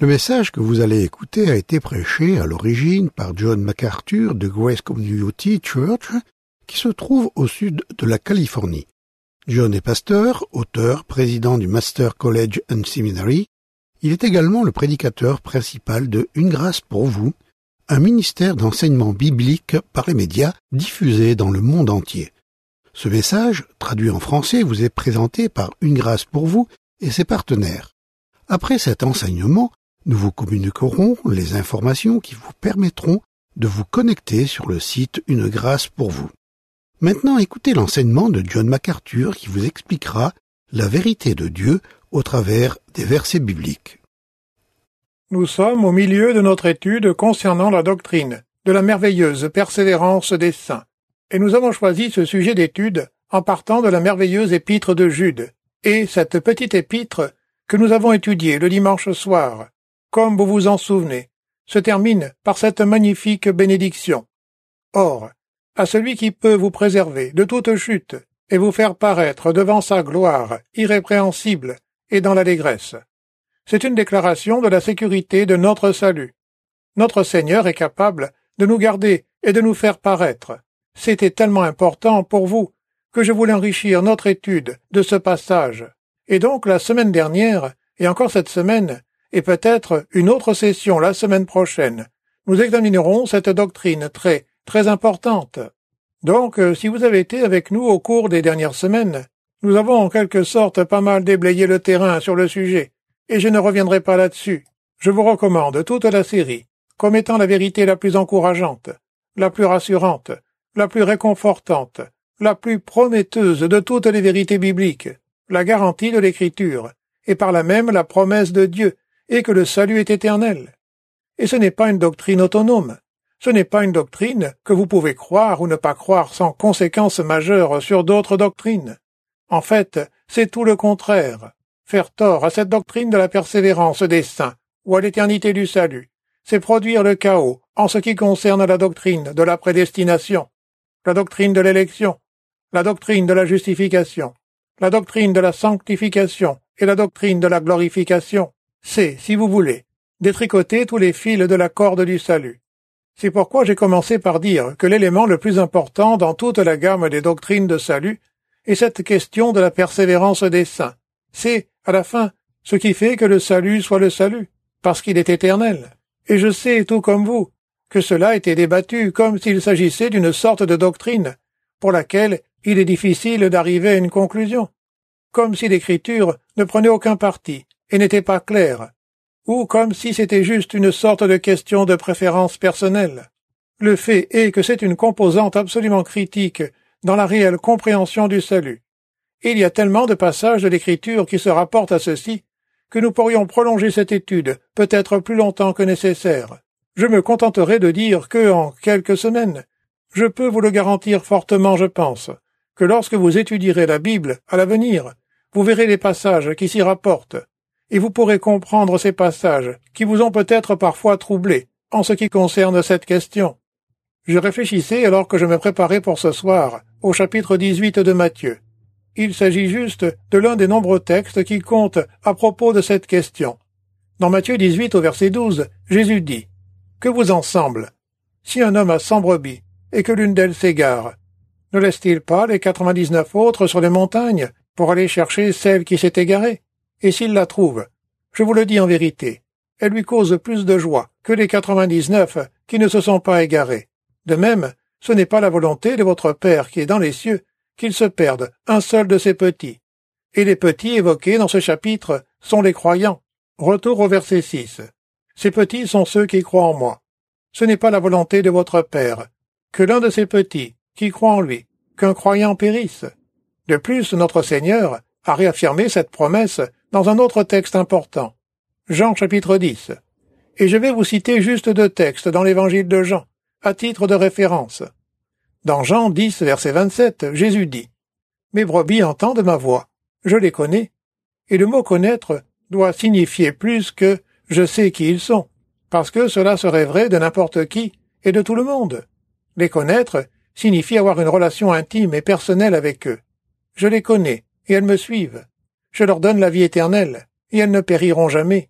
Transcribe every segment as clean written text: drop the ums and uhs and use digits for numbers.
Le message que vous allez écouter a été prêché à l'origine par John MacArthur de Grace Community Church, qui se trouve au sud de la Californie. John est pasteur, auteur, président du Master College and Seminary. Il est également le prédicateur principal de Une grâce pour vous, un ministère d'enseignement biblique par les médias diffusé dans le monde entier. Ce message, traduit en français, vous est présenté par Une grâce pour vous et ses partenaires. Après cet enseignement, nous vous communiquerons les informations qui vous permettront de vous connecter sur le site Une grâce pour vous. Maintenant, écoutez l'enseignement de John MacArthur qui vous expliquera la vérité de Dieu au travers des versets bibliques. Nous sommes au milieu de notre étude concernant la doctrine de la merveilleuse persévérance des saints, et nous avons choisi ce sujet d'étude en partant de la merveilleuse épître de Jude, et cette petite épître que nous avons étudiée le dimanche soir, comme vous vous en souvenez, se termine par cette magnifique bénédiction. Or, à celui qui peut vous préserver de toute chute et vous faire paraître devant sa gloire irrépréhensible et dans l'allégresse. C'est une déclaration de la sécurité de notre salut. Notre Seigneur est capable de nous garder et de nous faire paraître. C'était tellement important pour vous que je voulais enrichir notre étude de ce passage. Et donc la semaine dernière, et encore cette semaine, et peut-être une autre session la semaine prochaine, nous examinerons cette doctrine très importante. Donc, si vous avez été avec nous au cours des dernières semaines, nous avons en quelque sorte pas mal déblayé le terrain sur le sujet, et je ne reviendrai pas là-dessus. Je vous recommande toute la série, comme étant la vérité la plus encourageante, la plus rassurante, la plus réconfortante, la plus prometteuse de toutes les vérités bibliques, la garantie de l'Écriture, et par là même la promesse de Dieu, et que le salut est éternel. Et ce n'est pas une doctrine autonome. Ce n'est pas une doctrine que vous pouvez croire ou ne pas croire sans conséquences majeures sur d'autres doctrines. En fait, c'est tout le contraire. Faire tort à cette doctrine de la persévérance des saints ou à l'éternité du salut, c'est produire le chaos en ce qui concerne la doctrine de la prédestination, la doctrine de l'élection, la doctrine de la justification, la doctrine de la sanctification et la doctrine de la glorification. C'est, si vous voulez, détricoter tous les fils de la corde du salut. C'est pourquoi j'ai commencé par dire que l'élément le plus important dans toute la gamme des doctrines de salut est cette question de la persévérance des saints. C'est, à la fin, ce qui fait que le salut soit le salut, parce qu'il est éternel. Et je sais, tout comme vous, que cela était débattu comme s'il s'agissait d'une sorte de doctrine pour laquelle il est difficile d'arriver à une conclusion, comme si l'Écriture ne prenait aucun parti et n'était pas claire, ou comme si c'était juste une sorte de question de préférence personnelle. Le fait est que c'est une composante absolument critique dans la réelle compréhension du salut. Il y a tellement de passages de l'Écriture qui se rapportent à ceci que nous pourrions prolonger cette étude peut-être plus longtemps que nécessaire. Je me contenterai de dire que, en quelques semaines, je peux vous le garantir fortement, je pense, que lorsque vous étudierez la Bible à l'avenir, vous verrez les passages qui s'y rapportent, et vous pourrez comprendre ces passages qui vous ont peut-être parfois troublé en ce qui concerne cette question. Je réfléchissais alors que je me préparais pour ce soir au chapitre 18 de Matthieu. Il s'agit juste de l'un des nombreux textes qui comptent à propos de cette question. Dans Matthieu 18 au verset 12, Jésus dit « Que vous en semble, si un homme a 100 brebis et que l'une d'elles s'égare, ne laisse-t-il pas les 99 autres sur les montagnes pour aller chercher celle qui s'est égarée? Et s'il la trouve, je vous le dis en vérité, elle lui cause plus de joie que les 99 qui ne se sont pas égarés. De même, ce n'est pas la volonté de votre Père qui est dans les cieux qu'il se perde un seul de ses petits. Et les petits évoqués dans ce chapitre sont les croyants. Retour au verset 6. Ces petits sont ceux qui croient en moi. Ce n'est pas la volonté de votre Père que l'un de ces petits qui croient en lui, qu'un croyant périsse. De plus, notre Seigneur a réaffirmé cette promesse dans un autre texte important. Jean chapitre 10. Et je vais vous citer juste 2 textes dans l'évangile de Jean, à titre de référence. Dans Jean 10, verset 27, Jésus dit « Mes brebis entendent ma voix, je les connais. » Et le mot « connaître » doit signifier plus que « je sais qui ils sont », parce que cela serait vrai de n'importe qui et de tout le monde. Les connaître signifie avoir une relation intime et personnelle avec eux. Je les connais, et elles me suivent. Je leur donne la vie éternelle, et elles ne périront jamais.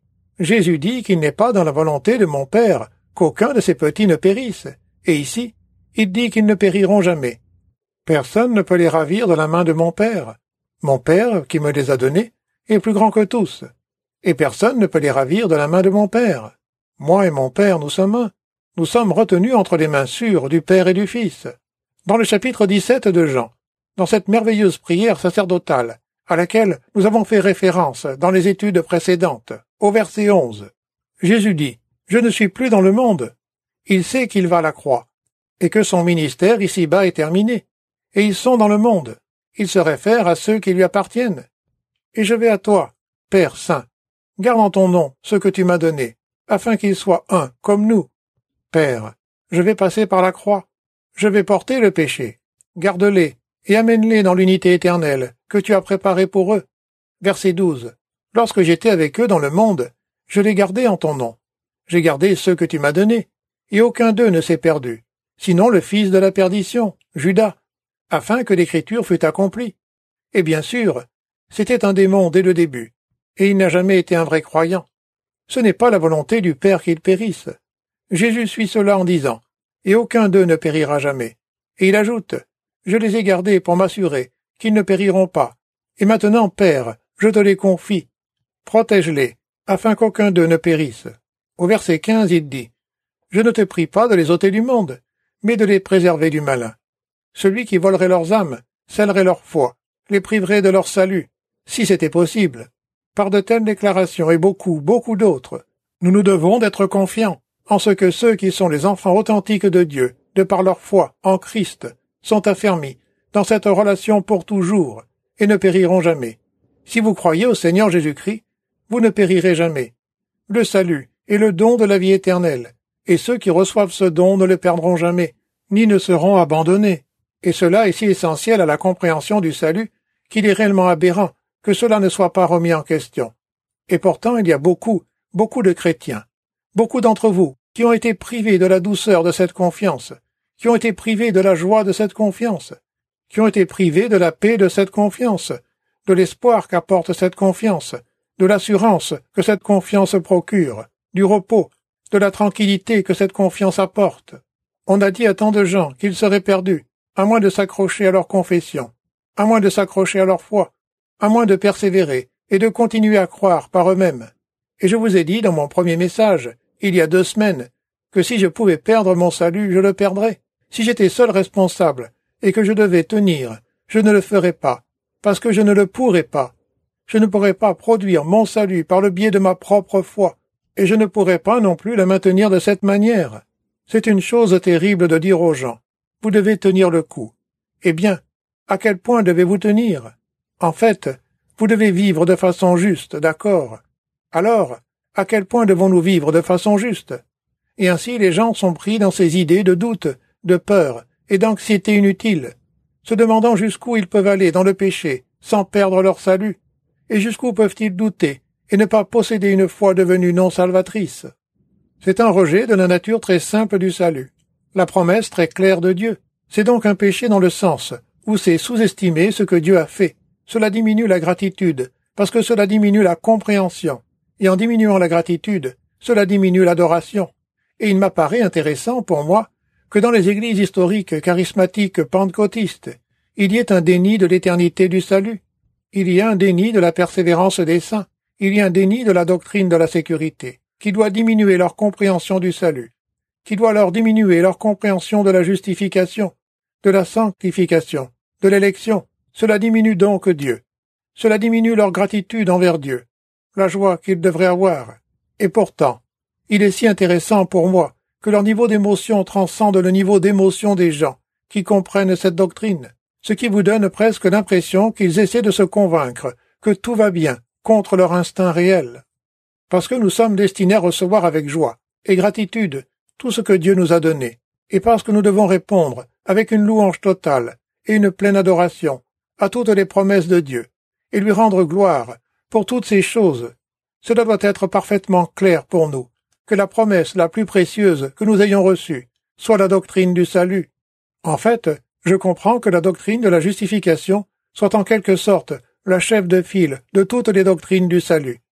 Jésus dit qu'il n'est pas dans la volonté de mon Père qu'aucun de ses petits ne périsse, et ici, il dit qu'ils ne périront jamais. Personne ne peut les ravir de la main de mon Père. Mon Père, qui me les a donnés, est plus grand que tous, et personne ne peut les ravir de la main de mon Père. Moi et mon Père, nous sommes un. Nous sommes retenus entre les mains sûres du Père et du Fils. Dans le chapitre 17 de Jean, dans cette merveilleuse prière sacerdotale, à laquelle nous avons fait référence dans les études précédentes, au verset 11, Jésus dit « Je ne suis plus dans le monde ». Il sait qu'il va à la croix, et que son ministère ici-bas est terminé, et ils sont dans le monde. Il se réfère à ceux qui lui appartiennent. Et je vais à toi, Père Saint, garde en ton nom ce que tu m'as donné, afin qu'ils soient un, comme nous. Père, je vais passer par la croix, je vais porter le péché, garde-les, et amène-les dans l'unité éternelle que tu as préparée pour eux. Verset 12. Lorsque j'étais avec eux dans le monde, je les gardais en ton nom. J'ai gardé ceux que tu m'as donnés, et aucun d'eux ne s'est perdu, sinon le fils de la perdition, Judas, afin que l'écriture fût accomplie. Et bien sûr, c'était un démon dès le début, et il n'a jamais été un vrai croyant. Ce n'est pas la volonté du Père qu'il périsse. Jésus suit cela en disant « Et aucun d'eux ne périra jamais ». Et il ajoute « Je les ai gardés pour m'assurer qu'ils ne périront pas. Et maintenant, Père, je te les confie. Protège-les, afin qu'aucun d'eux ne périsse. » Au verset 15, il dit « Je ne te prie pas de les ôter du monde, mais de les préserver du malin. Celui qui volerait leurs âmes, scellerait leur foi, les priverait de leur salut, si c'était possible. » Par de telles déclarations et beaucoup d'autres, nous nous devons d'être confiants en ce que ceux qui sont les enfants authentiques de Dieu, de par leur foi en Christ, sont affermis dans cette relation pour toujours et ne périront jamais. Si vous croyez au Seigneur Jésus-Christ, vous ne périrez jamais. Le salut est le don de la vie éternelle, et ceux qui reçoivent ce don ne le perdront jamais, ni ne seront abandonnés. Et cela est si essentiel à la compréhension du salut qu'il est réellement aberrant que cela ne soit pas remis en question. Et pourtant il y a beaucoup de chrétiens, beaucoup d'entre vous, qui ont été privés de la douceur de cette confiance, qui ont été privés de la joie de cette confiance, qui ont été privés de la paix de cette confiance, de l'espoir qu'apporte cette confiance, de l'assurance que cette confiance procure, du repos, de la tranquillité que cette confiance apporte. On a dit à tant de gens qu'ils seraient perdus, à moins de s'accrocher à leur confession, à moins de s'accrocher à leur foi, à moins de persévérer et de continuer à croire par eux-mêmes. Et je vous ai dit dans mon premier message, il y a 2 semaines, que si je pouvais perdre mon salut, je le perdrais. Si j'étais seul responsable et que je devais tenir, je ne le ferais pas, parce que je ne le pourrais pas. Je ne pourrais pas produire mon salut par le biais de ma propre foi, et je ne pourrais pas non plus le maintenir de cette manière. C'est une chose terrible de dire aux gens, vous devez tenir le coup. Eh bien, à quel point devez-vous tenir? En fait, vous devez vivre de façon juste, d'accord? Alors, à quel point devons-nous vivre de façon juste? Et ainsi les gens sont pris dans ces idées de doute, de peur et d'anxiété inutile, se demandant jusqu'où ils peuvent aller dans le péché sans perdre leur salut, et jusqu'où peuvent-ils douter et ne pas posséder une foi devenue non salvatrice. C'est un rejet de la nature très simple du salut, la promesse très claire de Dieu. C'est donc un péché dans le sens où c'est sous-estimer ce que Dieu a fait. Cela diminue la gratitude, parce que cela diminue la compréhension. Et en diminuant la gratitude, cela diminue l'adoration. Et il m'apparaît intéressant pour moi que dans les églises historiques charismatiques pentecôtistes, il y ait un déni de l'éternité du salut. Il y a un déni de la persévérance des saints. Il y a un déni de la doctrine de la sécurité, qui doit diminuer leur compréhension du salut, qui doit leur diminuer leur compréhension de la justification, de la sanctification, de l'élection. Cela diminue donc Dieu. Cela diminue leur gratitude envers Dieu, la joie qu'ils devraient avoir. Et pourtant, il est si intéressant pour moi que leur niveau d'émotion transcende le niveau d'émotion des gens qui comprennent cette doctrine, ce qui vous donne presque l'impression qu'ils essaient de se convaincre que tout va bien contre leur instinct réel. Parce que nous sommes destinés à recevoir avec joie et gratitude tout ce que Dieu nous a donné, et parce que nous devons répondre avec une louange totale et une pleine adoration à toutes les promesses de Dieu, et lui rendre gloire pour toutes ces choses, cela doit être parfaitement clair pour nous, que la promesse la plus précieuse que nous ayons reçue soit la doctrine du salut. En fait, je comprends que la doctrine de la justification soit en quelque sorte la chef de file de toutes les doctrines du salut.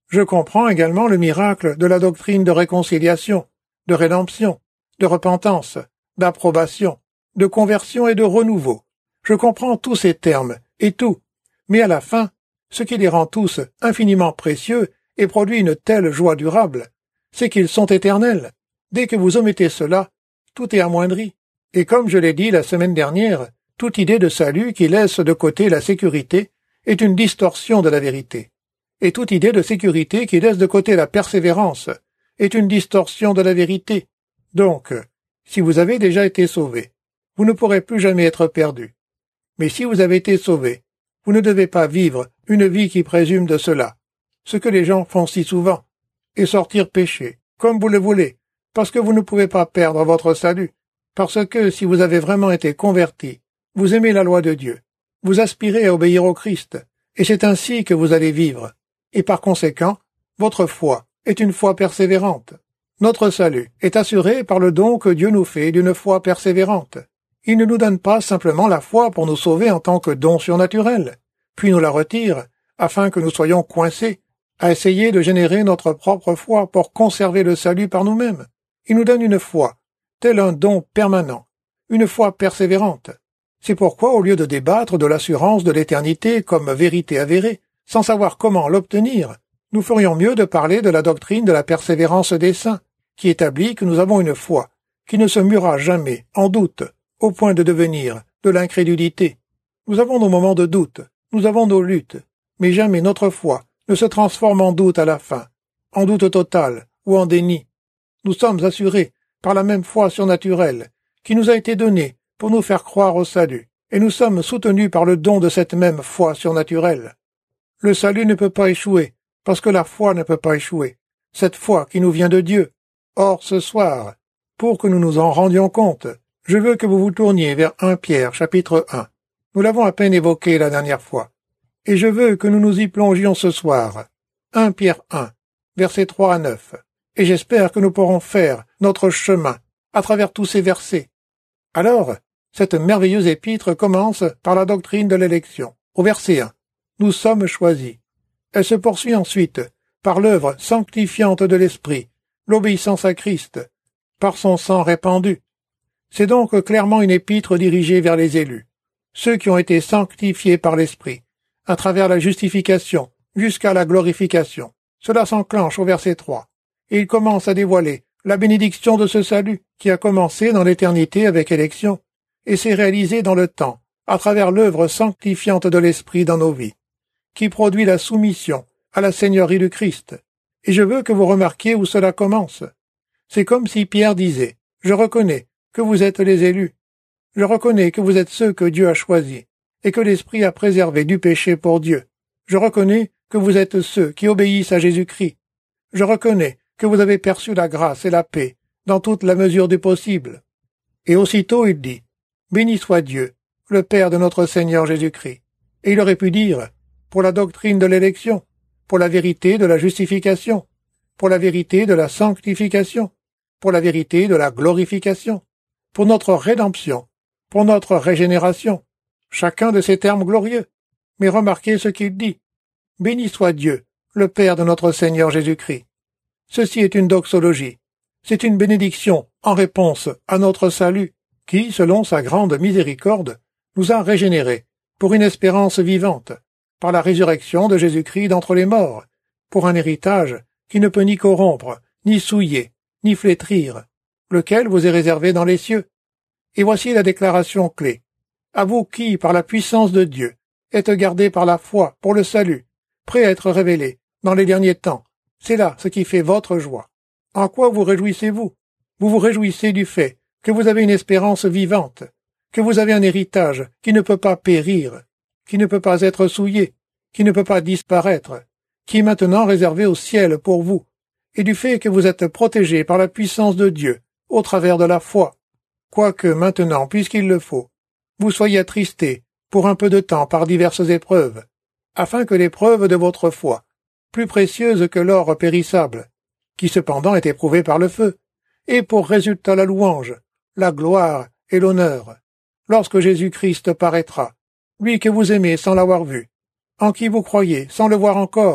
Je comprends également le miracle de la doctrine de réconciliation, de rédemption, de repentance, d'approbation, de conversion et de renouveau. Je comprends tous ces termes, et tout, mais à la fin, ce qui les rend tous infiniment précieux et produit une telle joie durable, c'est qu'ils sont éternels. Dès que vous omettez cela, tout est amoindri. Et comme je l'ai dit la semaine dernière, toute idée de salut qui laisse de côté la sécurité est une distorsion de la vérité. Et toute idée de sécurité qui laisse de côté la persévérance est une distorsion de la vérité. Donc, si vous avez déjà été sauvé, vous ne pourrez plus jamais être perdu. Mais si vous avez été sauvé, vous ne devez pas vivre une vie qui présume de cela, ce que les gens font si souvent, et sortir pécher, comme vous le voulez, parce que vous ne pouvez pas perdre votre salut, parce que si vous avez vraiment été converti, vous aimez la loi de Dieu, vous aspirez à obéir au Christ, et c'est ainsi que vous allez vivre, et par conséquent, votre foi est une foi persévérante. Notre salut est assuré par le don que Dieu nous fait d'une foi persévérante. Il ne nous donne pas simplement la foi pour nous sauver en tant que don surnaturel, puis nous la retire, afin que nous soyons coincés, à essayer de générer notre propre foi pour conserver le salut par nous-mêmes. Il nous donne une foi, tel un don permanent, une foi persévérante. C'est pourquoi, au lieu de débattre de l'assurance de l'éternité comme vérité avérée, sans savoir comment l'obtenir, nous ferions mieux de parler de la doctrine de la persévérance des saints, qui établit que nous avons une foi, qui ne se muera jamais en doute, au point de devenir de l'incrédulité. Nous avons nos moments de doute, nous avons nos luttes, mais jamais notre foi ne se transforme en doute à la fin, en doute total ou en déni. Nous sommes assurés par la même foi surnaturelle qui nous a été donnée pour nous faire croire au salut, et nous sommes soutenus par le don de cette même foi surnaturelle. Le salut ne peut pas échouer, parce que la foi ne peut pas échouer, cette foi qui nous vient de Dieu. Or, ce soir, pour que nous nous en rendions compte, je veux que vous vous tourniez vers 1 Pierre, chapitre 1. Nous l'avons à peine évoqué la dernière fois. Et je veux que nous nous y plongions ce soir. 1 Pierre 1, versets 3 à 9. Et j'espère que nous pourrons faire notre chemin à travers tous ces versets. Alors, cette merveilleuse épître commence par la doctrine de l'élection. Au verset 1, nous sommes choisis. Elle se poursuit ensuite par l'œuvre sanctifiante de l'Esprit, l'obéissance à Christ, par son sang répandu. C'est donc clairement une épître dirigée vers les élus, ceux qui ont été sanctifiés par l'Esprit, à travers la justification jusqu'à la glorification. Cela s'enclenche au verset 3, et il commence à dévoiler la bénédiction de ce salut qui a commencé dans l'éternité avec élection, et s'est réalisé dans le temps, à travers l'œuvre sanctifiante de l'Esprit dans nos vies, qui produit la soumission à la Seigneurie du Christ. Et je veux que vous remarquiez où cela commence. C'est comme si Pierre disait, « Je reconnais que vous êtes les élus. Je reconnais que vous êtes ceux que Dieu a choisis et que l'Esprit a préservés du péché pour Dieu. Je reconnais que vous êtes ceux qui obéissent à Jésus-Christ. Je reconnais que vous avez perçu la grâce et la paix dans toute la mesure du possible. » Et aussitôt il dit, « Béni soit Dieu, le Père de notre Seigneur Jésus-Christ. » Et il aurait pu dire, « Pour la doctrine de l'élection, pour la vérité de la justification, pour la vérité de la sanctification, pour la vérité de la glorification, pour notre rédemption, pour notre régénération. » Chacun de ces termes glorieux. Mais remarquez ce qu'il dit. « Béni soit Dieu, le Père de notre Seigneur Jésus-Christ. » Ceci est une doxologie. C'est une bénédiction en réponse à notre salut, qui, selon sa grande miséricorde, nous a régénérés pour une espérance vivante, par la résurrection de Jésus-Christ d'entre les morts, pour un héritage qui ne peut ni corrompre, ni souiller, ni flétrir, lequel vous est réservé dans les cieux. Et voici la déclaration clé. À vous qui, par la puissance de Dieu, êtes gardés par la foi pour le salut, prêts à être révélés dans les derniers temps. C'est là ce qui fait votre joie. En quoi vous réjouissez-vous? Vous vous réjouissez du fait que vous avez une espérance vivante, que vous avez un héritage qui ne peut pas périr, qui ne peut pas être souillé, qui ne peut pas disparaître, qui est maintenant réservé au ciel pour vous, et du fait que vous êtes protégés par la puissance de Dieu au travers de la foi, quoique maintenant, puisqu'il le faut, vous soyez attristés pour un peu de temps par diverses épreuves, afin que l'épreuve de votre foi, plus précieuse que l'or périssable, qui cependant est éprouvé par le feu, ait pour résultat la louange, la gloire et l'honneur, lorsque Jésus-Christ paraîtra, lui que vous aimez sans l'avoir vu, en qui vous croyez sans le voir encore,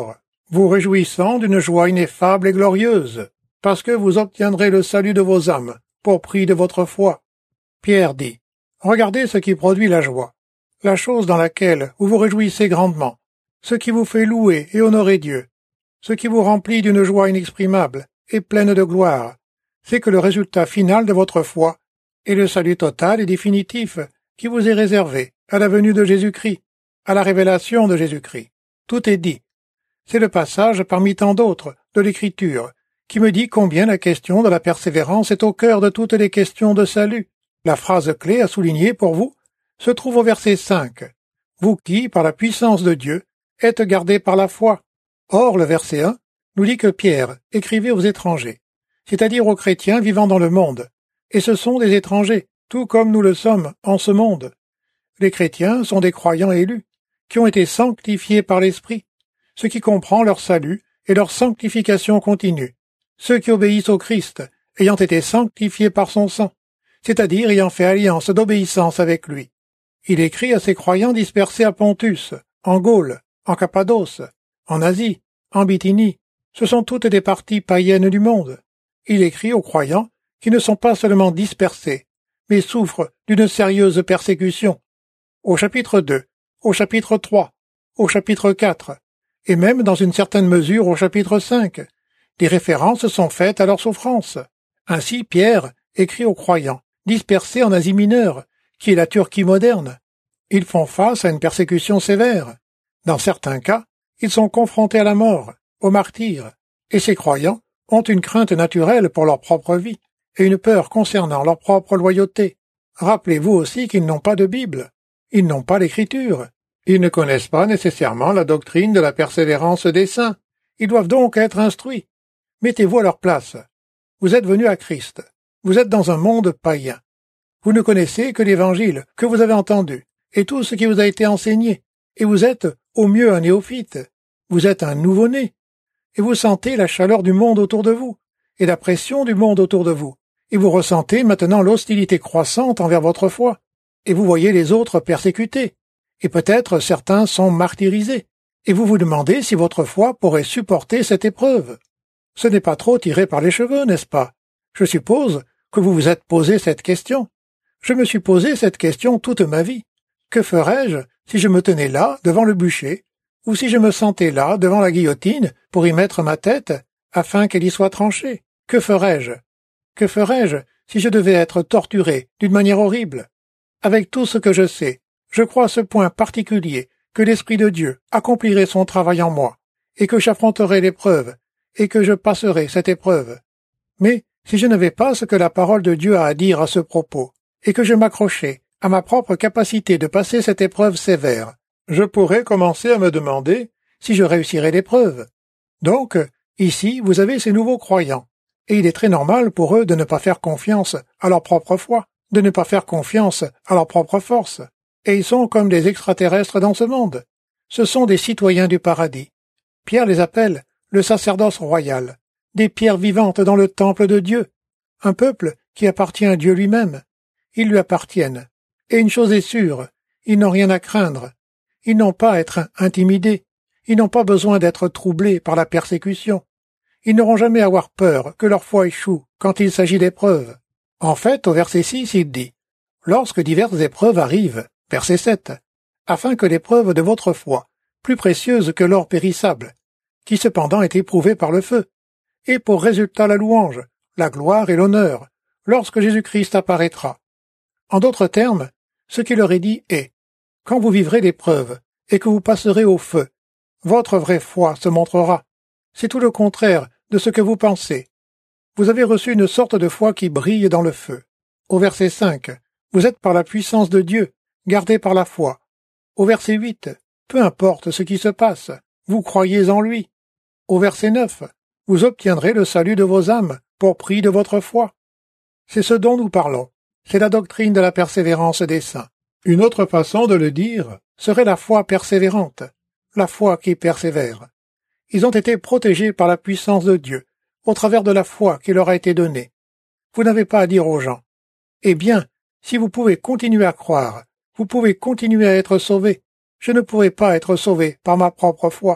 vous réjouissant d'une joie ineffable et glorieuse, parce que vous obtiendrez le salut de vos âmes, pour prix de votre foi. Pierre dit, regardez ce qui produit la joie, la chose dans laquelle vous vous réjouissez grandement, ce qui vous fait louer et honorer Dieu, ce qui vous remplit d'une joie inexprimable et pleine de gloire, c'est que le résultat final de votre foi est le salut total et définitif qui vous est réservé à la venue de Jésus-Christ, à la révélation de Jésus-Christ. Tout est dit. C'est le passage parmi tant d'autres de l'Écriture qui me dit combien la question de la persévérance est au cœur de toutes les questions de salut. La phrase clé à souligner pour vous se trouve au verset 5. Vous qui, par la puissance de Dieu, êtes gardés par la foi. Or, le verset 1 nous dit que Pierre écrivait aux étrangers, c'est-à-dire aux chrétiens vivant dans le monde, et ce sont des étrangers, tout comme nous le sommes en ce monde. Les chrétiens sont des croyants élus, qui ont été sanctifiés par l'Esprit, ce qui comprend leur salut et leur sanctification continue, ceux qui obéissent au Christ, ayant été sanctifiés par son sang, c'est-à-dire ayant fait alliance d'obéissance avec lui. Il écrit à ces croyants dispersés à Pontus, en Gaule, en Cappadoce, en Asie, en Bithynie. Ce sont toutes des parties païennes du monde. Il écrit aux croyants qui ne sont pas seulement dispersés, mais souffrent d'une sérieuse persécution. Au chapitre 2, au chapitre 3, au chapitre 4, et même dans une certaine mesure au chapitre 5, des références sont faites à leurs souffrances. Ainsi Pierre écrit aux croyants, dispersés en Asie mineure, qui est la Turquie moderne. Ils font face à une persécution sévère. Dans certains cas, ils sont confrontés à la mort, au martyre, et ces croyants ont une crainte naturelle pour leur propre vie et une peur concernant leur propre loyauté. Rappelez-vous aussi qu'ils n'ont pas de Bible, ils n'ont pas l'Écriture, ils ne connaissent pas nécessairement la doctrine de la persévérance des saints. Ils doivent donc être instruits. Mettez-vous à leur place. Vous êtes venus à Christ. Vous êtes dans un monde païen. Vous ne connaissez que l'Évangile que vous avez entendu et tout ce qui vous a été enseigné, et vous êtes au mieux un néophyte. Vous êtes un nouveau-né, et vous sentez la chaleur du monde autour de vous, et la pression du monde autour de vous, et vous ressentez maintenant l'hostilité croissante envers votre foi, et vous voyez les autres persécutés, et peut-être certains sont martyrisés, et vous vous demandez si votre foi pourrait supporter cette épreuve. Ce n'est pas trop tiré par les cheveux, n'est-ce pas? Je suppose que vous vous êtes posé cette question. Je me suis posé cette question toute ma vie. Que ferais-je si je me tenais là, devant le bûcher, ou si je me sentais là, devant la guillotine, pour y mettre ma tête, afin qu'elle y soit tranchée? Que ferais-je? Que ferais-je si je devais être torturé d'une manière horrible? Avec tout ce que je sais, je crois à ce point particulier que l'Esprit de Dieu accomplirait son travail en moi, et que j'affronterai l'épreuve, et que je passerai cette épreuve. Mais si je n'avais pas ce que la parole de Dieu a à dire à ce propos, et que je m'accrochais à ma propre capacité de passer cette épreuve sévère, je pourrais commencer à me demander si je réussirais l'épreuve. Donc, ici, vous avez ces nouveaux croyants, et il est très normal pour eux de ne pas faire confiance à leur propre foi, de ne pas faire confiance à leur propre force, et ils sont comme des extraterrestres dans ce monde. Ce sont des citoyens du paradis. Pierre les appelle le sacerdoce royal, des pierres vivantes dans le temple de Dieu, un peuple qui appartient à Dieu lui-même. Ils lui appartiennent. Et une chose est sûre, ils n'ont rien à craindre. Ils n'ont pas à être intimidés. Ils n'ont pas besoin d'être troublés par la persécution. Ils n'auront jamais à avoir peur que leur foi échoue quand il s'agit d'épreuves. En fait, au verset 6, il dit « Lorsque diverses épreuves arrivent », verset 7, « afin que l'épreuve de votre foi, plus précieuse que l'or périssable, qui cependant est éprouvé par le feu, ait pour résultat la louange, la gloire et l'honneur, lorsque Jésus-Christ apparaîtra. » En d'autres termes, ce qu'il leur est dit est, quand vous vivrez l'épreuve et que vous passerez au feu, votre vraie foi se montrera. C'est tout le contraire de ce que vous pensez. Vous avez reçu une sorte de foi qui brille dans le feu. Au verset 5, vous êtes par la puissance de Dieu, gardés par la foi. Au verset 8, peu importe ce qui se passe, vous croyez en lui. Au verset 9, vous obtiendrez le salut de vos âmes pour prix de votre foi. C'est ce dont nous parlons. C'est la doctrine de la persévérance des saints. Une autre façon de le dire serait la foi persévérante, la foi qui persévère. Ils ont été protégés par la puissance de Dieu, au travers de la foi qui leur a été donnée. Vous n'avez pas à dire aux gens, « Eh bien, si vous pouvez continuer à croire, vous pouvez continuer à être sauvés. Je ne pourrai pas être sauvé par ma propre foi.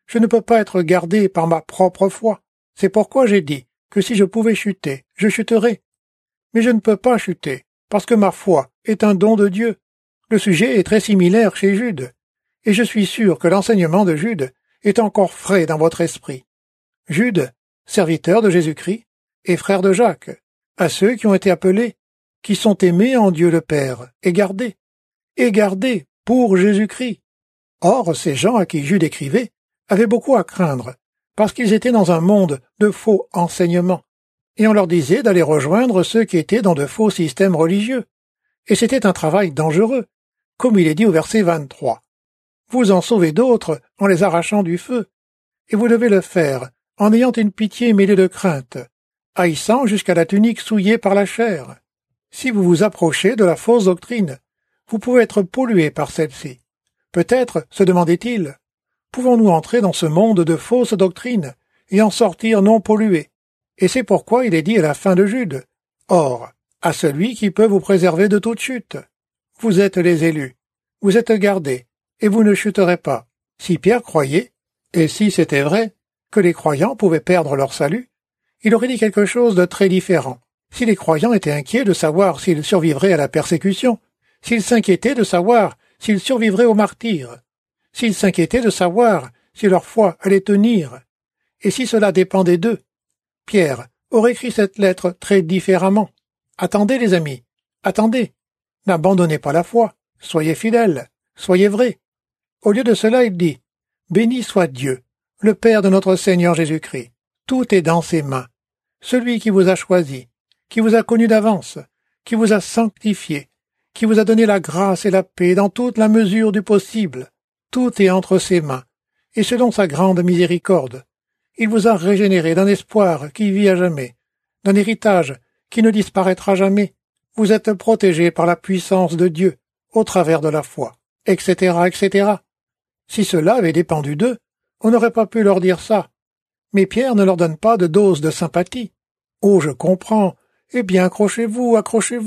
Je ne peux pas être gardé par ma propre foi. C'est pourquoi j'ai dit que si je pouvais chuter, je chuterais. Mais je ne peux pas chuter, parce que ma foi est un don de Dieu. Le sujet est très similaire chez Jude, et je suis sûr que l'enseignement de Jude est encore frais dans votre esprit. Jude, serviteur de Jésus-Christ, et frère de Jacques, à ceux qui ont été appelés, qui sont aimés en Dieu le Père, et gardés pour Jésus-Christ. Or, ces gens à qui Jude écrivait avaient beaucoup à craindre, parce qu'ils étaient dans un monde de faux enseignements, et on leur disait d'aller rejoindre ceux qui étaient dans de faux systèmes religieux. Et c'était un travail dangereux, comme il est dit au verset 23. Vous en sauvez d'autres en les arrachant du feu, et vous devez le faire en ayant une pitié mêlée de crainte, haïssant jusqu'à la tunique souillée par la chair. Si vous vous approchez de la fausse doctrine, vous pouvez être pollué par celle-ci. Peut-être, se demandait-il, pouvons-nous entrer dans ce monde de fausses doctrines et en sortir non pollués? Et c'est pourquoi il est dit à la fin de Jude, « Or, à celui qui peut vous préserver de toute chute. Vous êtes les élus, vous êtes gardés, et vous ne chuterez pas. » Si Pierre croyait, et si c'était vrai, que les croyants pouvaient perdre leur salut, il aurait dit quelque chose de très différent. Si les croyants étaient inquiets de savoir s'ils survivraient à la persécution, s'ils s'inquiétaient de savoir s'ils survivraient au martyre, s'ils s'inquiétaient de savoir si leur foi allait tenir, et si cela dépendait d'eux, Pierre aurait écrit cette lettre très différemment. Attendez, les amis, attendez. N'abandonnez pas la foi, soyez fidèles, soyez vrais. Au lieu de cela, il dit, « Béni soit Dieu, le Père de notre Seigneur Jésus-Christ. Tout est dans ses mains. Celui qui vous a choisi, qui vous a connu d'avance, qui vous a sanctifié, qui vous a donné la grâce et la paix dans toute la mesure du possible. Tout est entre ses mains, et selon sa grande miséricorde. Il vous a régénéré d'un espoir qui vit à jamais, d'un héritage qui ne disparaîtra jamais. Vous êtes protégés par la puissance de Dieu, au travers de la foi, etc., etc. » Si cela avait dépendu d'eux, on n'aurait pas pu leur dire ça. Mais Pierre ne leur donne pas de dose de sympathie. « Oh, je comprends. Eh bien, accrochez-vous, accrochez-vous. »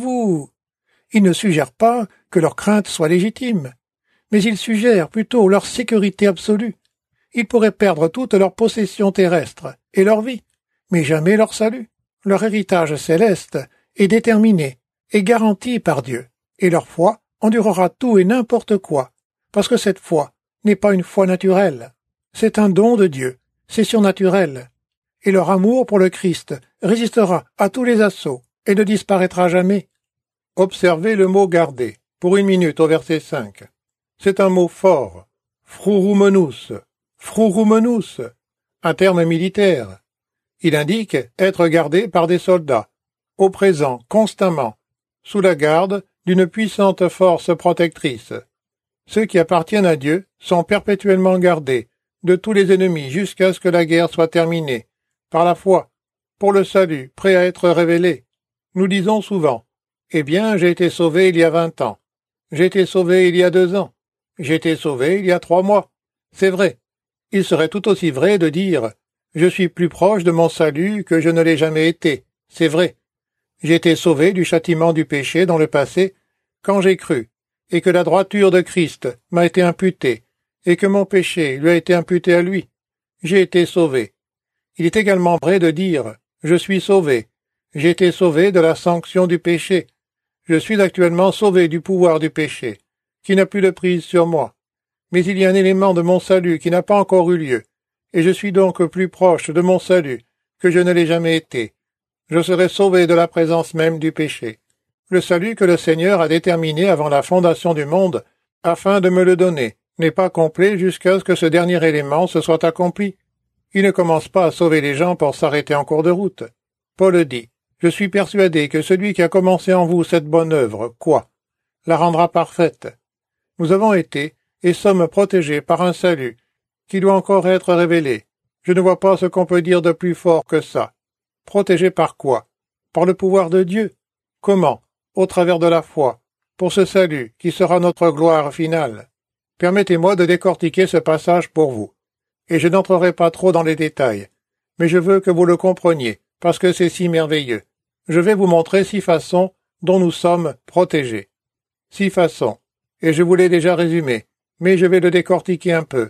Il ne suggère pas que leur crainte soit légitime, mais il suggère plutôt leur sécurité absolue. Ils pourraient perdre toutes leurs possessions terrestres et leur vie, mais jamais leur salut. Leur héritage céleste est déterminé et garanti par Dieu, et leur foi endurera tout et n'importe quoi, parce que cette foi n'est pas une foi naturelle. C'est un don de Dieu, c'est surnaturel, et leur amour pour le Christ résistera à tous les assauts et ne disparaîtra jamais. Observez le mot « garder » pour 1 minute au verset 5. C'est un mot fort, frouroumenous, frouroumenous, un terme militaire. Il indique être gardé par des soldats, au présent, constamment, sous la garde d'une puissante force protectrice. Ceux qui appartiennent à Dieu sont perpétuellement gardés de tous les ennemis jusqu'à ce que la guerre soit terminée, par la foi, pour le salut, prêt à être révélé. Nous disons souvent, « Eh bien, j'ai été sauvé il y a 20 ans. J'ai été sauvé il y a 2 ans. J'ai été sauvé il y a 3 mois. » C'est vrai. Il serait tout aussi vrai de dire « Je suis plus proche de mon salut que je ne l'ai jamais été. » C'est vrai. J'ai été sauvé du châtiment du péché dans le passé quand j'ai cru, et que la droiture de Christ m'a été imputée, et que mon péché lui a été imputé à lui. J'ai été sauvé. Il est également vrai de dire « Je suis sauvé. J'ai été sauvé de la sanction du péché. Je suis actuellement sauvé du pouvoir du péché, qui n'a plus de prise sur moi. Mais il y a un élément de mon salut qui n'a pas encore eu lieu, et je suis donc plus proche de mon salut que je ne l'ai jamais été. Je serai sauvé de la présence même du péché. Le salut que le Seigneur a déterminé avant la fondation du monde, afin de me le donner, n'est pas complet jusqu'à ce que ce dernier élément se soit accompli. Il ne commence pas à sauver les gens pour s'arrêter en cours de route. Paul dit, « Je suis persuadé que celui qui a commencé en vous cette bonne œuvre, quoi, la rendra parfaite. » Nous avons été et sommes protégés par un salut qui doit encore être révélé. Je ne vois pas ce qu'on peut dire de plus fort que ça. Protégés par quoi? Par le pouvoir de Dieu. Comment? Au travers de la foi, pour ce salut qui sera notre gloire finale. Permettez-moi de décortiquer ce passage pour vous, et je n'entrerai pas trop dans les détails, mais je veux que vous le compreniez, parce que c'est si merveilleux. Je vais vous montrer 6 façons dont nous sommes protégés. 6 façons, et je vous l'ai déjà résumé, mais je vais le décortiquer un peu.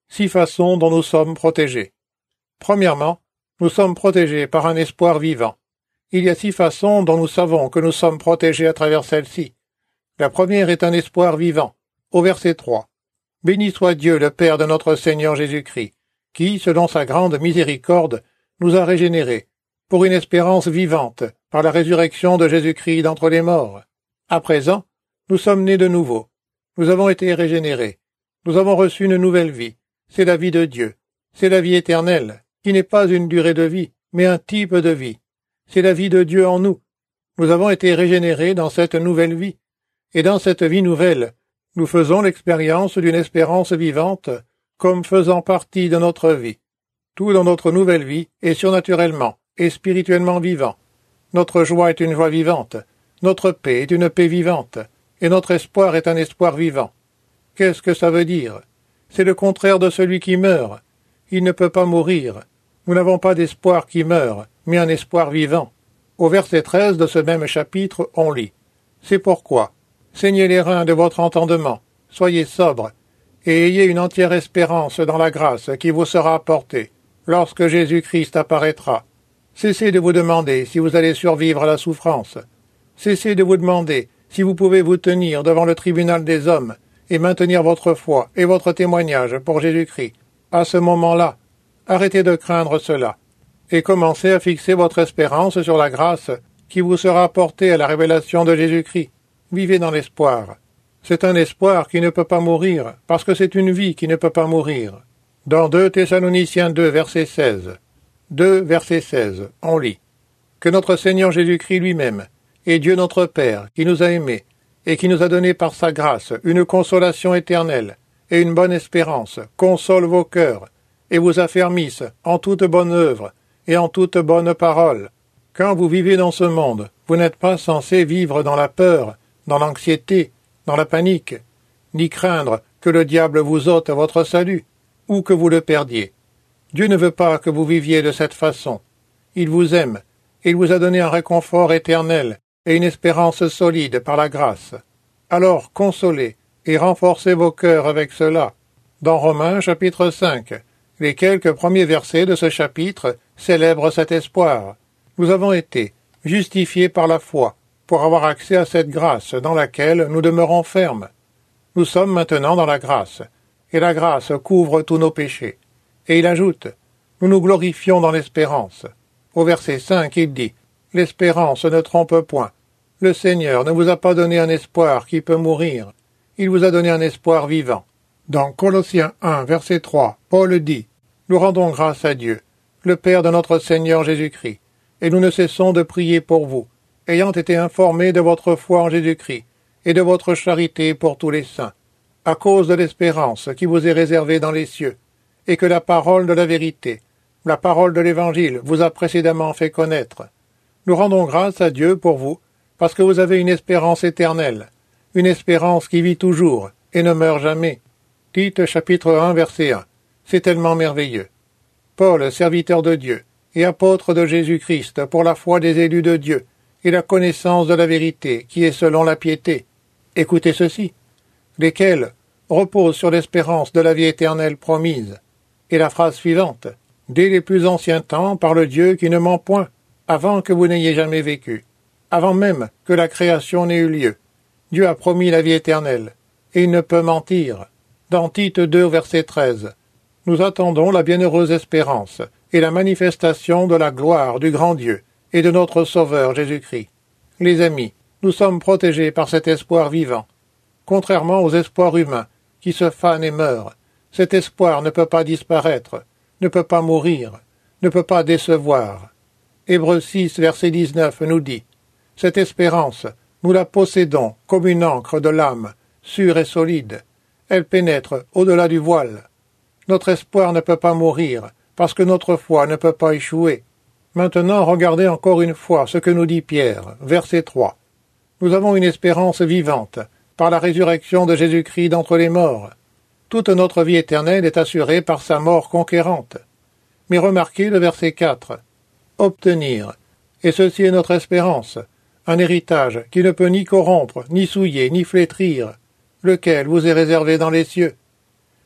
6 façons dont nous sommes protégés. Premièrement, nous sommes protégés par un espoir vivant. Il y a 6 façons dont nous savons que nous sommes protégés à travers celle-ci. La première est un espoir vivant. Au verset 3. Béni soit Dieu, le Père de notre Seigneur Jésus-Christ, qui, selon sa grande miséricorde, nous a régénérés, pour une espérance vivante, par la résurrection de Jésus-Christ d'entre les morts. À présent, nous sommes nés de nouveau. Nous avons été régénérés. Nous avons reçu une nouvelle vie. C'est la vie de Dieu. C'est la vie éternelle, qui n'est pas une durée de vie, mais un type de vie. C'est la vie de Dieu en nous. Nous avons été régénérés dans cette nouvelle vie. Et dans cette vie nouvelle, nous faisons l'expérience d'une espérance vivante, comme faisant partie de notre vie. Tout dans notre nouvelle vie est surnaturellement et spirituellement vivant. Notre joie est une joie vivante. Notre paix est une paix vivante. Et notre espoir est un espoir vivant. Qu'est-ce que ça veut dire? C'est le contraire de celui qui meurt. Il ne peut pas mourir. Nous n'avons pas d'espoir qui meurt, mais un espoir vivant. Au verset 13 de ce même chapitre, on lit « C'est pourquoi, saignez les reins de votre entendement, soyez sobres, et ayez une entière espérance dans la grâce qui vous sera apportée, lorsque Jésus-Christ apparaîtra. Cessez de vous demander si vous allez survivre à la souffrance. Cessez de vous demander si vous pouvez vous tenir devant le tribunal des hommes et maintenir votre foi et votre témoignage pour Jésus-Christ. À ce moment-là, arrêtez de craindre cela et commencez à fixer votre espérance sur la grâce qui vous sera apportée à la révélation de Jésus-Christ. Vivez dans l'espoir. C'est un espoir qui ne peut pas mourir, parce que c'est une vie qui ne peut pas mourir. Dans 2 Thessaloniciens 2, verset 16. 2, verset 16, on lit « Que notre Seigneur Jésus-Christ lui-même, et Dieu notre Père, qui nous a aimés, et qui nous a donné par sa grâce une consolation éternelle et une bonne espérance, console vos cœurs, et vous affermisse en toute bonne œuvre et en toute bonne parole. Quand vous vivez dans ce monde, vous n'êtes pas censé vivre dans la peur, dans l'anxiété, dans la panique, ni craindre que le diable vous ôte votre salut, ou que vous le perdiez. Dieu ne veut pas que vous viviez de cette façon. Il vous aime, et il vous a donné un réconfort éternel et une espérance solide par la grâce. Alors consolez et renforcez vos cœurs avec cela. Dans Romains chapitre 5, les quelques premiers versets de ce chapitre célèbrent cet espoir. Nous avons été justifiés par la foi, pour avoir accès à cette grâce dans laquelle nous demeurons fermes. Nous sommes maintenant dans la grâce, et la grâce couvre tous nos péchés. Et il ajoute, nous nous glorifions dans l'espérance. Au verset 5, il dit, l'espérance ne trompe point. Le Seigneur ne vous a pas donné un espoir qui peut mourir. Il vous a donné un espoir vivant. Dans Colossiens 1, verset 3, Paul dit, nous rendons grâce à Dieu, le Père de notre Seigneur Jésus-Christ, et nous ne cessons de prier pour vous, ayant été informés de votre foi en Jésus-Christ et de votre charité pour tous les saints, à cause de l'espérance qui vous est réservée dans les cieux, et que la parole de la vérité, la parole de l'Évangile vous a précédemment fait connaître. Nous rendons grâce à Dieu pour vous, parce que vous avez une espérance éternelle, une espérance qui vit toujours et ne meurt jamais. Tite chapitre 1 verset 1. C'est tellement merveilleux. Paul, serviteur de Dieu et apôtre de Jésus-Christ pour la foi des élus de Dieu et la connaissance de la vérité qui est selon la piété. Écoutez ceci, lesquels reposent sur l'espérance de la vie éternelle promise. Et la phrase suivante, dès les plus anciens temps par le Dieu qui ne ment point, avant que vous n'ayez jamais vécu, avant même que la création n'ait eu lieu. Dieu a promis la vie éternelle, et il ne peut mentir. Dans Tite 2, verset 13, nous attendons la bienheureuse espérance et la manifestation de la gloire du grand Dieu et de notre Sauveur Jésus-Christ. Les amis, nous sommes protégés par cet espoir vivant. Contrairement aux espoirs humains, qui se fanent et meurent, cet espoir ne peut pas disparaître, ne peut pas mourir, ne peut pas décevoir. Hébreux 6, verset 19 nous dit « Cette espérance, nous la possédons comme une ancre de l'âme, sûre et solide. Elle pénètre au-delà du voile. Notre espoir ne peut pas mourir, parce que notre foi ne peut pas échouer. » Maintenant, regardez encore une fois ce que nous dit Pierre, verset 3. Nous avons une espérance vivante, par la résurrection de Jésus-Christ d'entre les morts. Toute notre vie éternelle est assurée par sa mort conquérante. Mais remarquez le verset 4. Obtenir, et ceci est notre espérance, un héritage qui ne peut ni corrompre, ni souiller, ni flétrir, lequel vous est réservé dans les cieux.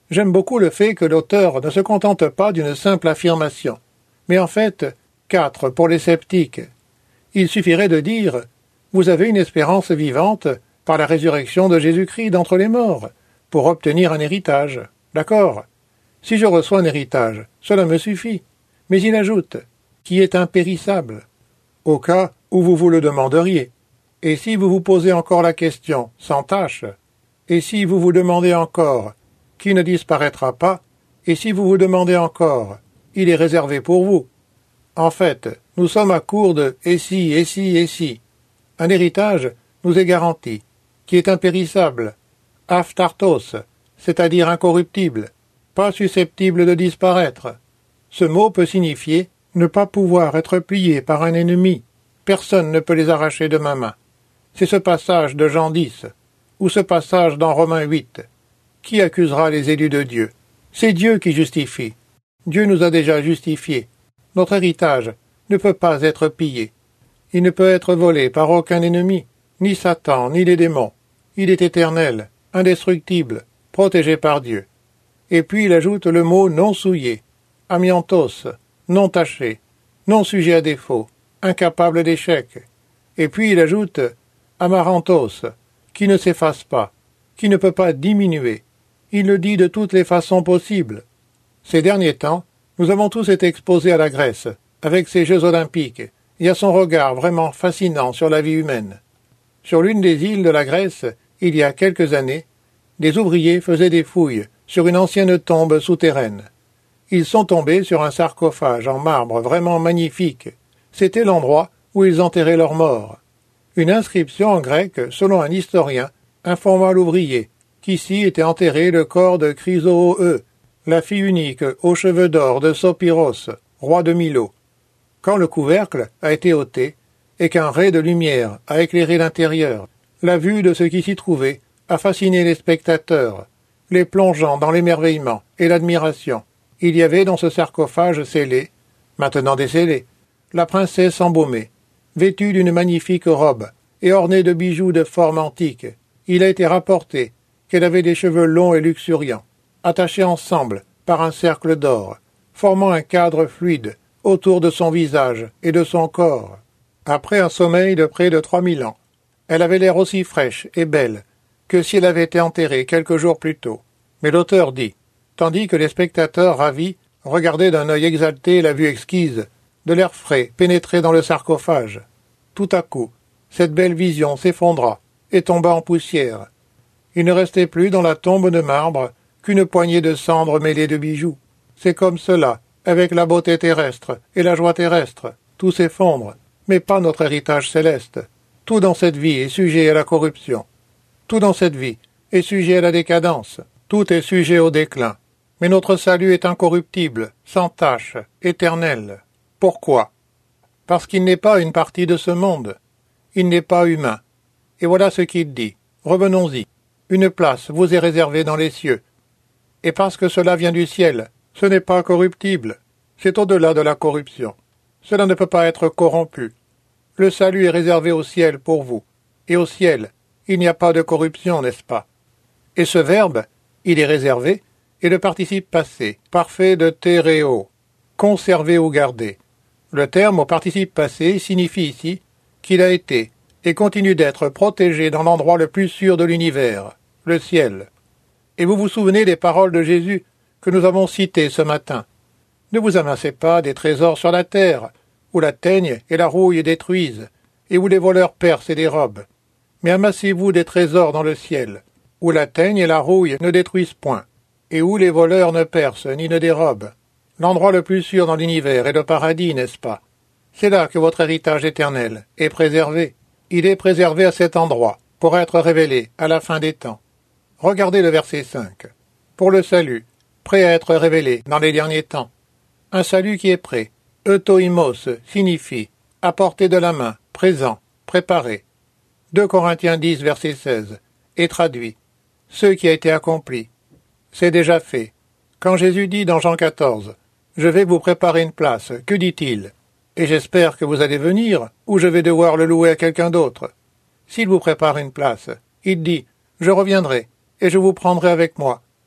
J'aime beaucoup le fait que l'auteur ne se contente pas d'une simple affirmation, mais en fait 4 pour les sceptiques. Il suffirait de dire « Vous avez une espérance vivante par la résurrection de Jésus-Christ d'entre les morts, pour obtenir un héritage. D'accord? Si je reçois un héritage, cela me suffit. » Mais il ajoute « qui est impérissable », au cas où vous vous le demanderiez. Et si vous vous posez encore la question « sans tâche », et si vous vous demandez encore « qui ne disparaîtra pas », et si vous vous demandez encore « il est réservé pour vous », en fait, nous sommes à court de « et si, et si, et si ». Un héritage nous est garanti, qui est impérissable, aphthartos, c'est-à-dire incorruptible, pas susceptible de disparaître. Ce mot peut signifier ne pas pouvoir être plié par un ennemi. Personne ne peut les arracher de ma main. C'est ce passage de Jean 10, ou ce passage dans Romains 8. Qui accusera les élus de Dieu? C'est Dieu qui justifie. Dieu nous a déjà justifiés. Notre héritage ne peut pas être pillé. Il ne peut être volé par aucun ennemi, ni Satan, ni les démons. Il est éternel, indestructible, protégé par Dieu. Et puis il ajoute le mot non souillé, amiantos, non taché, non sujet à défaut, incapable d'échec. Et puis il ajoute amaranthos, qui ne s'efface pas, qui ne peut pas diminuer. Il le dit de toutes les façons possibles. Ces derniers temps, nous avons tous été exposés à la Grèce, avec ses Jeux olympiques, et à son regard vraiment fascinant sur la vie humaine. Sur l'une des îles de la Grèce, il y a quelques années, des ouvriers faisaient des fouilles sur une ancienne tombe souterraine. Ils sont tombés sur un sarcophage en marbre vraiment magnifique. C'était l'endroit où ils enterraient leurs morts. Une inscription en grec, selon un historien, informa l'ouvrier qu'ici était enterré le corps de Chrysooe, la fille unique aux cheveux d'or de Sopiros, roi de Milo. Quand le couvercle a été ôté et qu'un ray de lumière a éclairé l'intérieur, la vue de ce qui s'y trouvait a fasciné les spectateurs, les plongeant dans l'émerveillement et l'admiration. Il y avait dans ce sarcophage scellé, maintenant décellé, la princesse embaumée, vêtue d'une magnifique robe et ornée de bijoux de forme antique. Il a été rapporté qu'elle avait des cheveux longs et luxuriants, attachés ensemble par un cercle d'or, formant un cadre fluide autour de son visage et de son corps. Après un sommeil de près de 3000 ans, elle avait l'air aussi fraîche et belle que si elle avait été enterrée quelques jours plus tôt. Mais l'auteur dit, tandis que les spectateurs ravis regardaient d'un œil exalté la vue exquise de l'air frais pénétrer dans le sarcophage. Tout à coup, cette belle vision s'effondra et tomba en poussière. Il ne restait plus dans la tombe de marbre qu'une poignée de cendres mêlées de bijoux. C'est comme cela, avec la beauté terrestre et la joie terrestre. Tout s'effondre, mais pas notre héritage céleste. Tout dans cette vie est sujet à la corruption. Tout dans cette vie est sujet à la décadence. Tout est sujet au déclin. Mais notre salut est incorruptible, sans tache, éternel. Pourquoi? Parce qu'il n'est pas une partie de ce monde. Il n'est pas humain. Et voilà ce qu'il dit. Revenons-y. Une place vous est réservée dans les cieux. Et parce que cela vient du ciel, ce n'est pas corruptible. C'est au-delà de la corruption. Cela ne peut pas être corrompu. Le salut est réservé au ciel pour vous. Et au ciel, il n'y a pas de corruption, n'est-ce pas? Et ce verbe, il est réservé, est le participe passé, parfait de tereo, conserver ou garder. Le terme au participe passé signifie ici qu'il a été et continue d'être protégé dans l'endroit le plus sûr de l'univers, le ciel. Et vous vous souvenez des paroles de Jésus que nous avons citées ce matin. Ne vous amassez pas des trésors sur la terre, où la teigne et la rouille détruisent, et où les voleurs percent et dérobent. Mais amassez-vous des trésors dans le ciel, où la teigne et la rouille ne détruisent point, et où les voleurs ne percent ni ne dérobent. L'endroit le plus sûr dans l'univers est le paradis, n'est-ce pas? C'est là que votre héritage éternel est préservé. Il est préservé à cet endroit, pour être révélé à la fin des temps. Regardez le verset 5. Pour le salut, prêt à être révélé dans les derniers temps. Un salut qui est prêt. Eutoimos signifie à portée de la main, présent, préparé. 2 Corinthiens 10, verset 16, est traduit. Ce qui a été accompli. C'est déjà fait. Quand Jésus dit dans Jean 14, « Je vais vous préparer une place », que dit-il? Et j'espère que vous allez venir, ou je vais devoir le louer à quelqu'un d'autre. S'il vous prépare une place, il dit, « Je reviendrai, et je vous prendrai avec moi,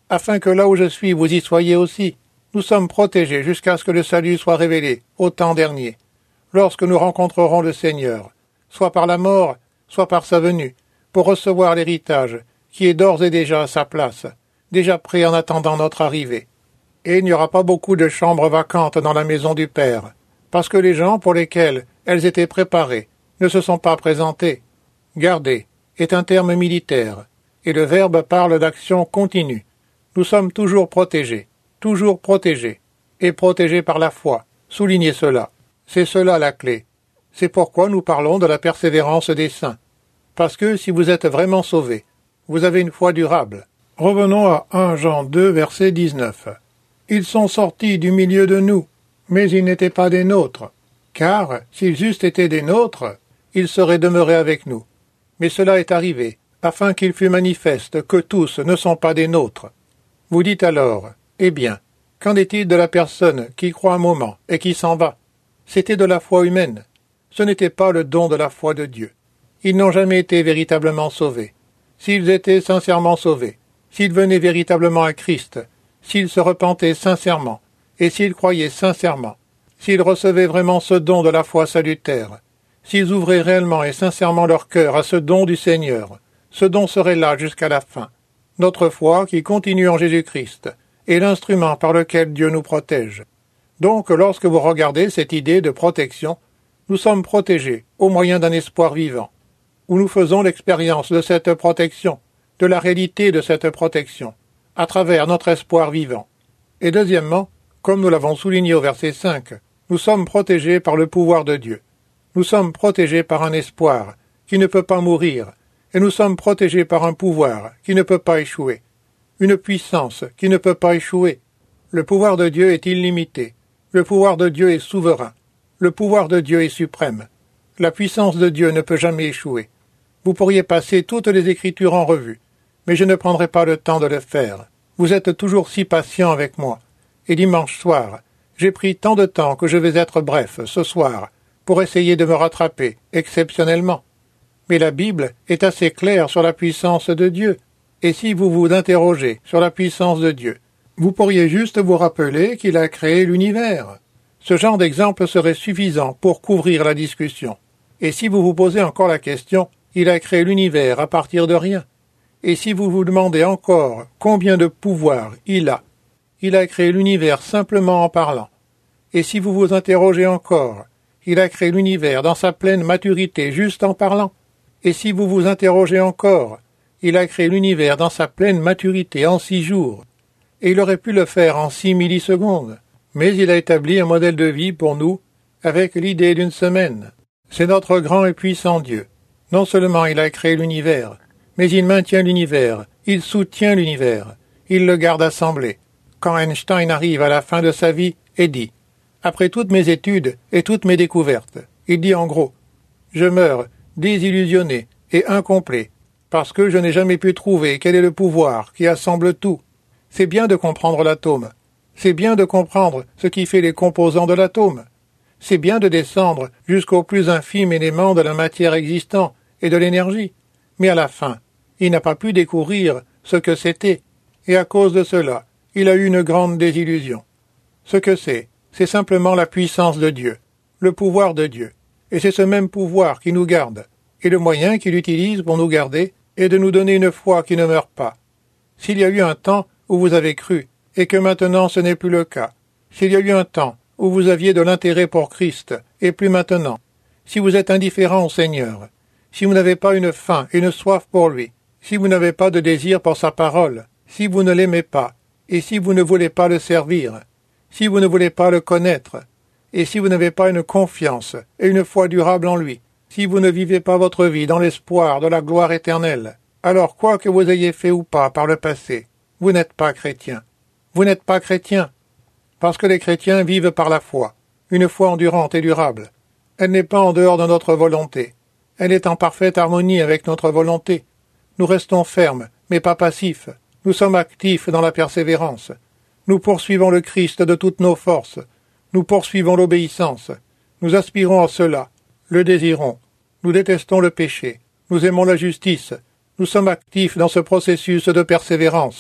afin que là où je suis, vous y soyez aussi. Nous sommes protégés jusqu'à ce que le salut soit révélé, au temps dernier, lorsque nous rencontrerons le Seigneur, soit par la mort, soit par sa venue, pour recevoir l'héritage, qui est d'ores et déjà à sa place, déjà prêt en attendant notre arrivée. Et il n'y aura pas beaucoup de chambres vacantes dans la maison du Père, parce que les gens pour lesquels elles étaient préparées ne se sont pas présentés. Garder est un terme militaire, et le verbe parle d'action continue. Nous sommes toujours protégés, et protégés par la foi. Soulignez cela. C'est cela la clé. C'est pourquoi nous parlons de la persévérance des saints. Parce que si vous êtes vraiment sauvés, vous avez une foi durable. Revenons à 1 Jean 2, verset 19. Ils sont sortis du milieu de nous, mais ils n'étaient pas des nôtres. Car, s'ils eussent été des nôtres, ils seraient demeurés avec nous. Mais cela est arrivé, afin qu'il fût manifeste que tous ne sont pas des nôtres. Vous dites alors, eh bien, qu'en est-il de la personne qui croit un moment et qui s'en va? C'était de la foi humaine. Ce n'était pas le don de la foi de Dieu. Ils n'ont jamais été véritablement sauvés. S'ils étaient sincèrement sauvés, s'ils venaient véritablement à Christ, s'ils se repentaient sincèrement, et s'ils croyaient sincèrement, s'ils recevaient vraiment ce don de la foi salutaire, s'ils ouvraient réellement et sincèrement leur cœur à ce don du Seigneur, ce don serait là jusqu'à la fin. Notre foi, qui continue en Jésus-Christ, est l'instrument par lequel Dieu nous protège. Donc, lorsque vous regardez cette idée de protection, nous sommes protégés au moyen d'un espoir vivant, où nous faisons l'expérience de cette protection, de la réalité de cette protection, à travers notre espoir vivant. Et deuxièmement, comme nous l'avons souligné au verset 5, nous sommes protégés par le pouvoir de Dieu. Nous sommes protégés par un espoir qui ne peut pas mourir, et nous sommes protégés par un pouvoir qui ne peut pas échouer, une puissance qui ne peut pas échouer. Le pouvoir de Dieu est illimité, le pouvoir de Dieu est souverain, le pouvoir de Dieu est suprême. La puissance de Dieu ne peut jamais échouer. Vous pourriez passer toutes les Écritures en revue, mais je ne prendrai pas le temps de le faire. Vous êtes toujours si patient avec moi. Et dimanche soir, j'ai pris tant de temps que je vais être bref ce soir, pour essayer de me rattraper, exceptionnellement. Mais la Bible est assez claire sur la puissance de Dieu, et si vous vous interrogez sur la puissance de Dieu, vous pourriez juste vous rappeler qu'il a créé l'univers. Ce genre d'exemple serait suffisant pour couvrir la discussion. Et si vous vous posez encore la question, il a créé l'univers à partir de rien. Et si vous vous demandez encore combien de pouvoir il a créé l'univers simplement en parlant. Et si vous vous interrogez encore, il a créé l'univers dans sa pleine maturité juste en parlant. Et si vous vous interrogez encore, il a créé l'univers dans sa pleine maturité en 6 jours. Et il aurait pu le faire en 6 millisecondes. Mais il a établi un modèle de vie pour nous avec l'idée d'une semaine. C'est notre grand et puissant Dieu. Non seulement il a créé l'univers, mais il maintient l'univers, il soutient l'univers, il le garde assemblé. Quand Einstein arrive à la fin de sa vie et dit « Après toutes mes études et toutes mes découvertes », il dit en gros « Je meurs désillusionné et incomplet, parce que je n'ai jamais pu trouver quel est le pouvoir qui assemble tout. C'est bien de comprendre l'atome. C'est bien de comprendre ce qui fait les composants de l'atome. C'est bien de descendre jusqu'au plus infime élément de la matière existant et de l'énergie. Mais à la fin, il n'a pas pu découvrir ce que c'était. Et à cause de cela, il a eu une grande désillusion. Ce que c'est simplement la puissance de Dieu, le pouvoir de Dieu. Et c'est ce même pouvoir qui nous garde. Et le moyen qu'il utilise pour nous garder est de nous donner une foi qui ne meurt pas. S'il y a eu un temps où vous avez cru, et que maintenant ce n'est plus le cas, s'il y a eu un temps où vous aviez de l'intérêt pour Christ, et plus maintenant, si vous êtes indifférent au Seigneur, si vous n'avez pas une faim et une soif pour lui, si vous n'avez pas de désir pour sa parole, si vous ne l'aimez pas, et si vous ne voulez pas le servir, si vous ne voulez pas le connaître, et si vous n'avez pas une confiance et une foi durable en lui, si vous ne vivez pas votre vie dans l'espoir de la gloire éternelle, alors quoi que vous ayez fait ou pas par le passé, vous n'êtes pas chrétien. Vous n'êtes pas chrétien, parce que les chrétiens vivent par la foi, une foi endurante et durable. Elle n'est pas en dehors de notre volonté. Elle est en parfaite harmonie avec notre volonté. Nous restons fermes, mais pas passifs. Nous sommes actifs dans la persévérance. Nous poursuivons le Christ de toutes nos forces. Nous poursuivons l'obéissance. Nous aspirons à cela, le désirons. Nous détestons le péché. Nous aimons la justice. Nous sommes actifs dans ce processus de persévérance.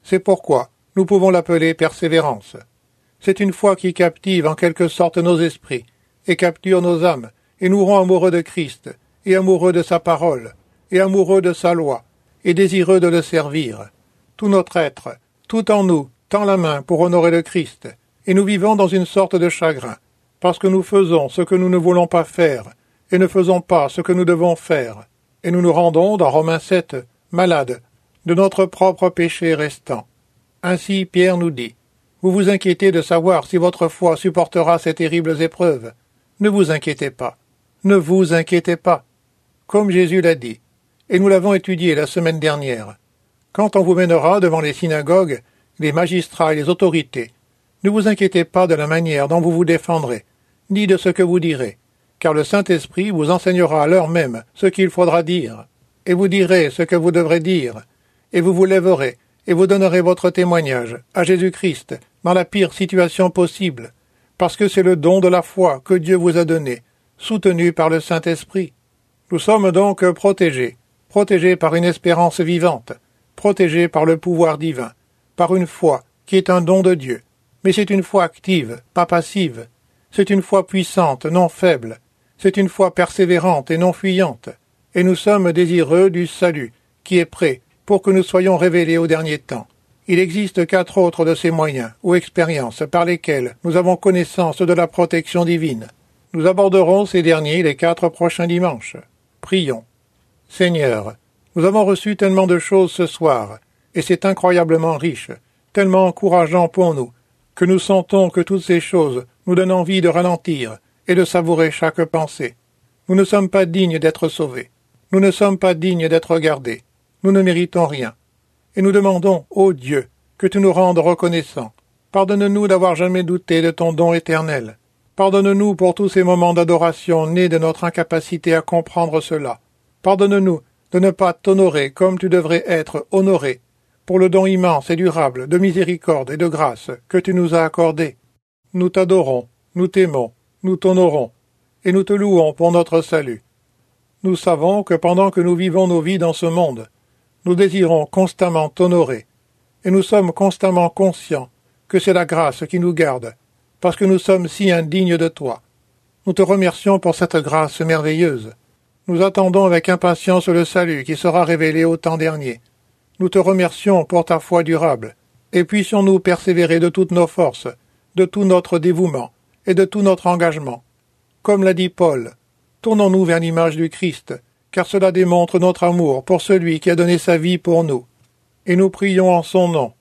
C'est pourquoi nous pouvons l'appeler persévérance. C'est une foi qui captive en quelque sorte nos esprits, et capture nos âmes, et nous rend amoureux de Christ, et amoureux de sa parole, et amoureux de sa loi, et désireux de le servir. Tout notre être, tout en nous, tend la main pour honorer le Christ, et nous vivons dans une sorte de chagrin, parce que nous faisons ce que nous ne voulons pas faire, et ne faisons pas ce que nous devons faire, et nous nous rendons, dans Romains 7, malades de notre propre péché restant. Ainsi Pierre nous dit, « Vous vous inquiétez de savoir si votre foi supportera ces terribles épreuves. Ne vous inquiétez pas. Ne vous inquiétez pas. » Comme Jésus l'a dit, et nous l'avons étudié la semaine dernière. Quand on vous mènera devant les synagogues, les magistrats et les autorités, ne vous inquiétez pas de la manière dont vous vous défendrez, ni de ce que vous direz, car le Saint-Esprit vous enseignera à l'heure même ce qu'il faudra dire, et vous direz ce que vous devrez dire, et vous vous lèverez, et vous donnerez votre témoignage à Jésus-Christ dans la pire situation possible, parce que c'est le don de la foi que Dieu vous a donné, soutenu par le Saint-Esprit. Nous sommes donc protégés par une espérance vivante, protégés par le pouvoir divin, par une foi qui est un don de Dieu. Mais c'est une foi active, pas passive. C'est une foi puissante, non faible. C'est une foi persévérante et non fuyante. Et nous sommes désireux du salut, qui est prêt pour que nous soyons révélés au dernier temps. Il existe 4 autres de ces moyens ou expériences par lesquels nous avons connaissance de la protection divine. Nous aborderons ces derniers les 4 prochains dimanches. Prions. Seigneur, nous avons reçu tellement de choses ce soir, et c'est incroyablement riche, tellement encourageant pour nous, que nous sentons que toutes ces choses nous donnent envie de ralentir et de savourer chaque pensée. Nous ne sommes pas dignes d'être sauvés. Nous ne sommes pas dignes d'être gardés. Nous ne méritons rien. Et nous demandons, ô Dieu, que tu nous rendes reconnaissants. Pardonne-nous d'avoir jamais douté de ton don éternel. Pardonne-nous pour tous ces moments d'adoration nés de notre incapacité à comprendre cela. Pardonne-nous de ne pas t'honorer comme tu devrais être honoré, pour le don immense et durable de miséricorde et de grâce que tu nous as accordé. Nous t'adorons, nous t'aimons, nous t'honorons, et nous te louons pour notre salut. Nous savons que pendant que nous vivons nos vies dans ce monde, nous désirons constamment t'honorer, et nous sommes constamment conscients que c'est la grâce qui nous garde, parce que nous sommes si indignes de toi. Nous te remercions pour cette grâce merveilleuse. Nous attendons avec impatience le salut qui sera révélé au temps dernier. Nous te remercions pour ta foi durable, et puissions-nous persévérer de toutes nos forces, de tout notre dévouement et de tout notre engagement. Comme l'a dit Paul, tournons-nous vers l'image du Christ, car cela démontre notre amour pour celui qui a donné sa vie pour nous. Et nous prions en son nom.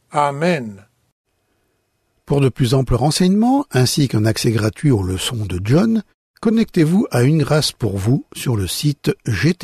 Amen. Pour de plus amples renseignements, ainsi qu'un accès gratuit aux leçons de John, connectez-vous à Une Grâce pour vous sur le site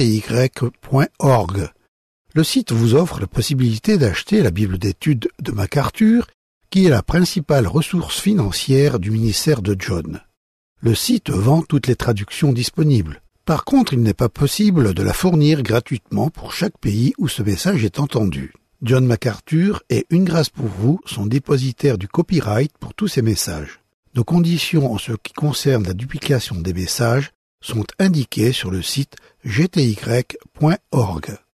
gty.org. Le site vous offre la possibilité d'acheter la Bible d'études de MacArthur, qui est la principale ressource financière du ministère de John. Le site vend toutes les traductions disponibles. Par contre, il n'est pas possible de la fournir gratuitement pour chaque pays où ce message est entendu. John MacArthur et Une Grâce pour vous sont dépositaires du copyright pour tous ces messages. Nos conditions en ce qui concerne la duplication des messages sont indiquées sur le site gty.org.